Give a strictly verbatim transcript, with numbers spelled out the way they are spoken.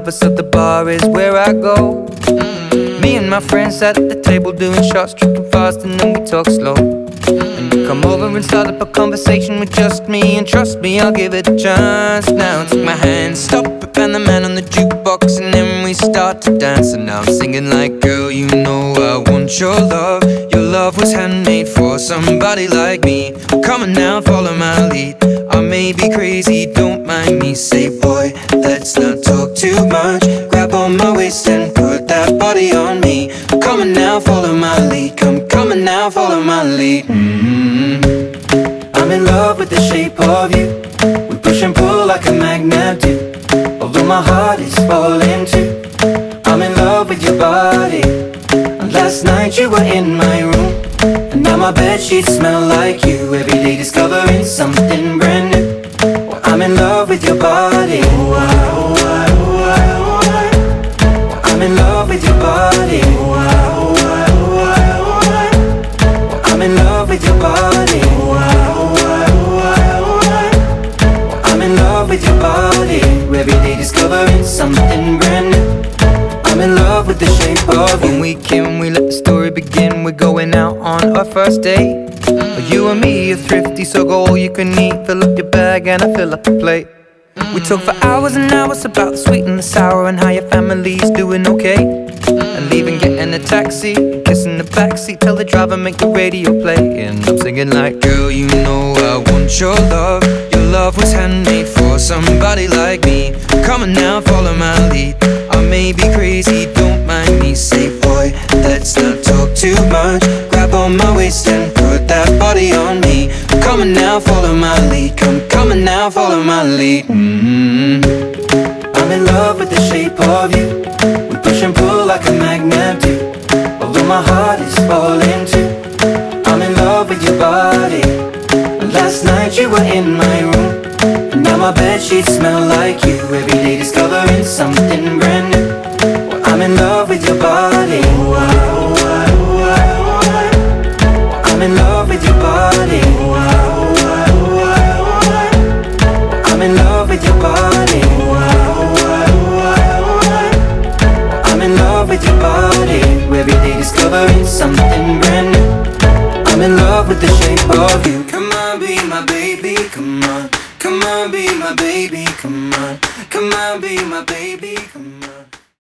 above us, so the bar is where I go. mm. Me and my friends sat at the table doing shots, tripping fast, and then we talk slow. And you come over and start up a conversation with just me, and trust me, I'll give it a chance. Now take my hand, stop it, and the man on the jukebox, and then we start to dance. And now I'm singing like, girl, you know I want your love. Your love was handmade for somebody like me. Come on now, follow my lead. I may be crazy, don't mind me. Say, boy, let's not talk too much. Grab on my waist and put that body on me. Come on now, follow my lead. Come, come on now, follow my lead. mm-hmm. I'm in love with the shape of you. We push and pull like a magnet do. Although my heart is falling too, I'm in love with your body. And last night you were in my room, and now my bedsheets smell like you. Every day discovering something brand new. Well, I'm in love with your body. Oh, I, oh, I, oh, I, oh, I. Well, I'm in love with your body. Oh, I, oh, I, oh, I, oh, I. Well, I'm in love with your body. Oh, I, oh, I, oh, I, oh, I. Well, I'm in love with your body. Every day discovering something brand new. I'm in love with the shape of you. When we can, we let the story begin. We're going out on our first date. mm. You and me are thrifty, so go all you can eat. Fill up your bag and I fill up the plate. mm. We talk for hours and hours about the sweet and the sour, and how your family's doing okay. mm. And leaving, getting a taxi, kissing the backseat, tell the driver make the radio play. And I'm singing like, girl, you know I want your love. Your love was handmade for somebody like me. Come on now, follow my lead. I may be crazy, don't mind me. Say, boy, let's not talk too much. Grab on my waist and put that body on me. Come on now, follow my lead. Come, come on now, follow my lead. mm-hmm. I'm in love with the shape of you. We push and pull like a magnet do. Although my heart is falling too, I'm in love with your body. Last night you were in my room, and now my bedsheets smell like you. Every day discovering something brand new.